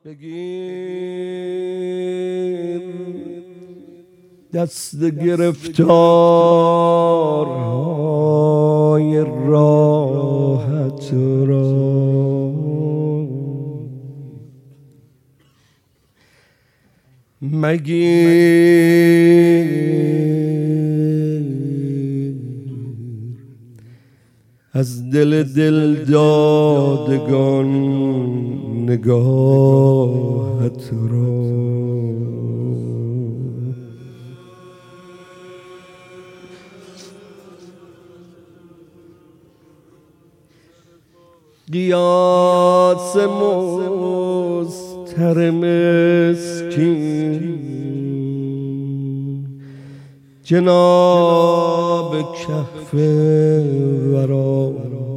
بگیر دست گرفتارهای راحت را، مگیر از دل دادگان نگاهت را. قیاس مضطر مسکین جناب کهف ورا،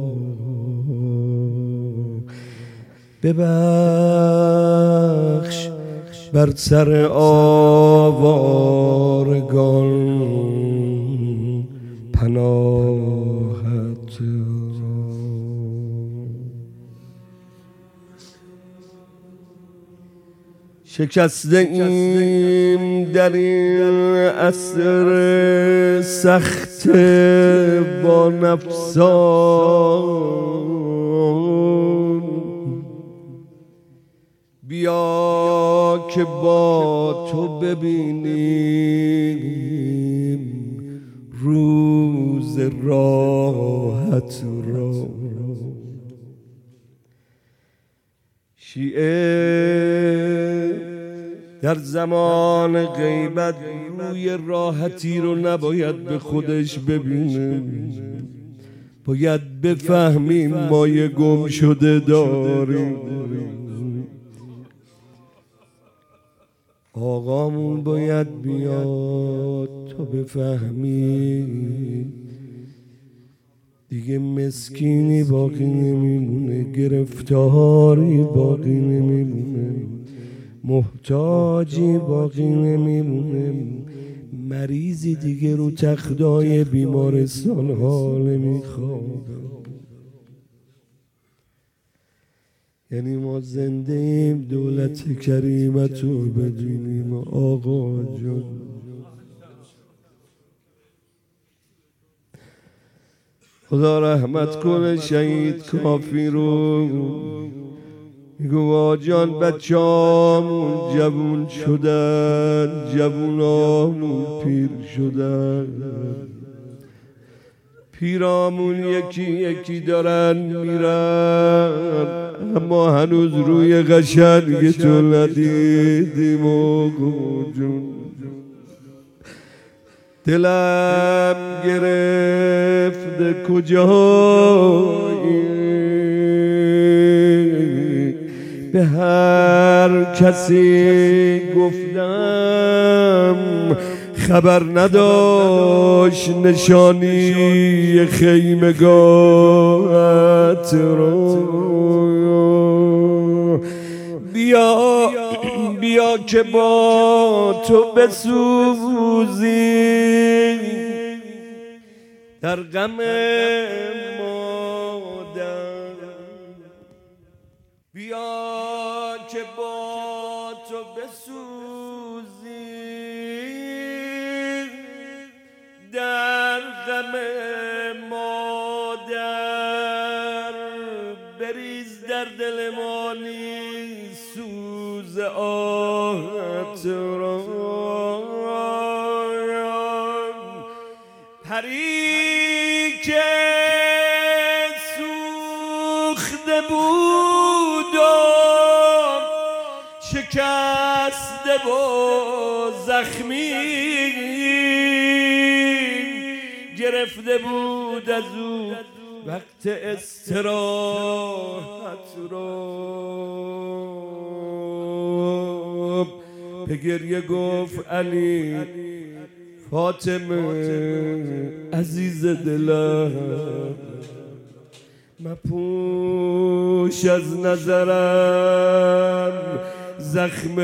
ببخش بر سر آوارگان پناهت را. شکسته ایم در این عصر سخت با نفسان، بیا که با تو ببینیم روز راحت را. شیعه در زمان غیبت روی راحتی رو نباید به خودش ببینه، باید بفهمیم ما یه گم شده داریم. آقامون باید بیاد تا بفهمیم دیگه مسکینی باقی نمیمونه، گرفتاری باقی نمیمونه، محتاجی باقی نمیمونه، مریضی دیگه رو تختای بیمارستان ها نمیخوابه. یعنی ما زنده ایم دولت کریمت رو بدونیم. آقا جان خدا رحمت کنه شهید کافی رو. میگو آجان بچه‌هامون جوون شدن، جوونامون پیر شدن، پیرامون یکی یکی دارن میرن، اما هنوز روی قشنگ تو ندیدیم. آقا جون دلم گرفته کجایی، به هر کسی گفتم خبر نداشت نشانی خیمگاهت رو. بیا بیا که با تو بسوزی در غم مادر، بیا که با تو بسوزی در غم مادر، بریز در دل ما سوز آهت را. پری که سوخته بود و شکسته و زخمی، گرفته بود از او وقت استراحت را. به گریه گفت علی فاطمه عزیز دلم، مپوش از نظرم زخم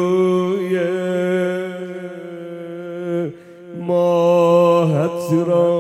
روی ماهت را.